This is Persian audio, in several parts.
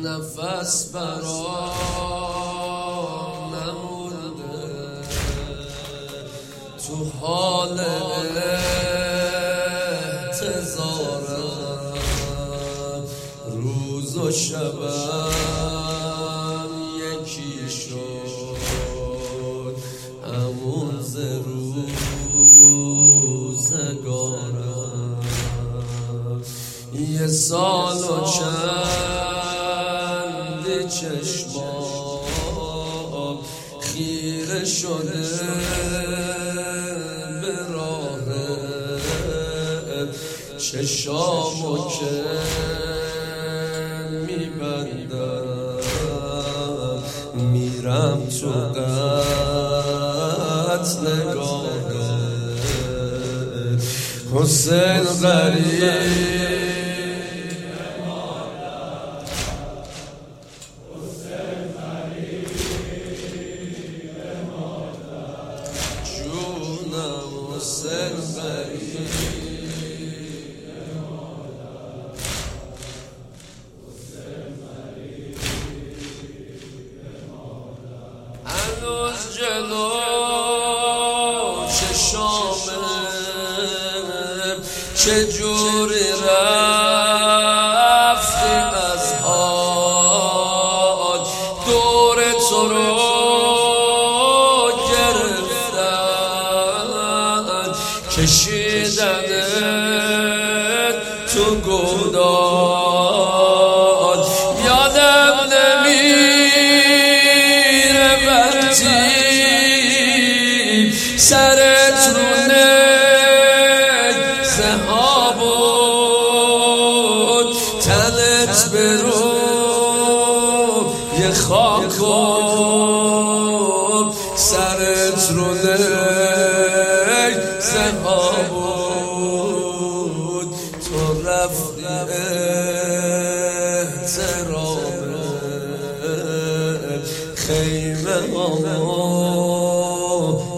نفس برام نمونده تو حال انتظارم، روز و شبم یکی شد، همون ز روزگارم. یه سال و چند چشمام خیره شده به راه چشامو که میبندم، میرم تو قتلگاه حسین غریب. هنوز جلو چشامه چجوری رفتی از حال، دور تو رو گرفتن، کشیدنت تو گودال. یادم نمیره وقتی سرت رو نیزه ها بود، تنت به روی خاک بود، سرت رو نیزه ها بود، تو رفتی احترام خیمه هامو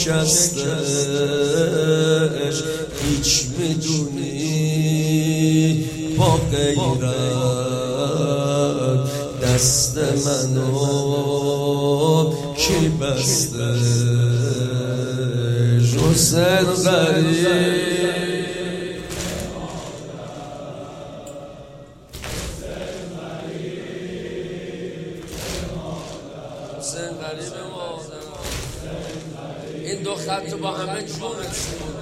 شکستش. هیچ میدونی با غیرت دست منو کی بستش؟ حسین غریب. حسین غریب مادر، این دو خط با همه جونش بود.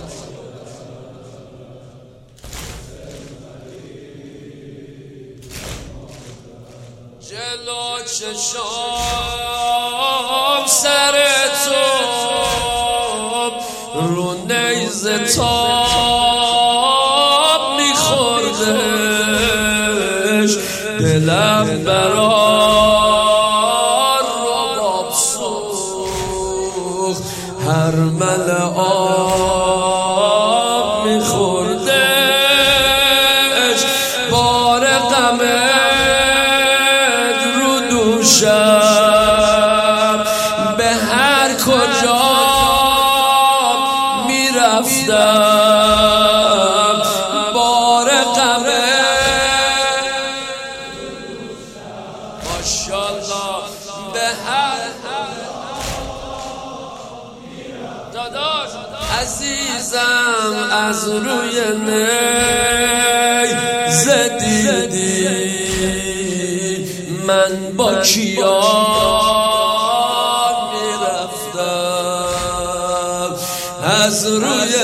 جلو چشام سر تو رو نیزه تاب میخوردش، دلم برار رباب سوخت، هر مل آب میخوردش، بار غمت رو دوشم، به هر کجا میرفتم بار غمت. ماشاءالله به هر داداش عزیزم از روی نیزه دیدی من با کیان میرفتم، از روی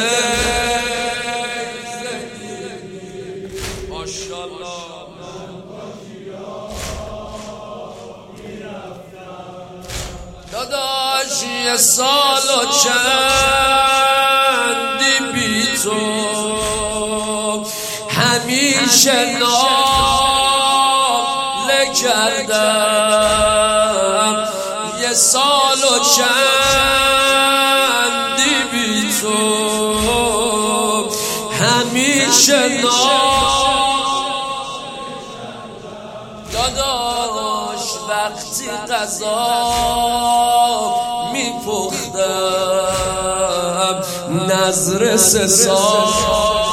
نیزه دیدی ماشاءالله داداش. یه سال و چندی بی تو همیشه ناله کردم، یه سال و چندی بی تو همیشه داداش. وقتی غذا میپختم نظر 3 سال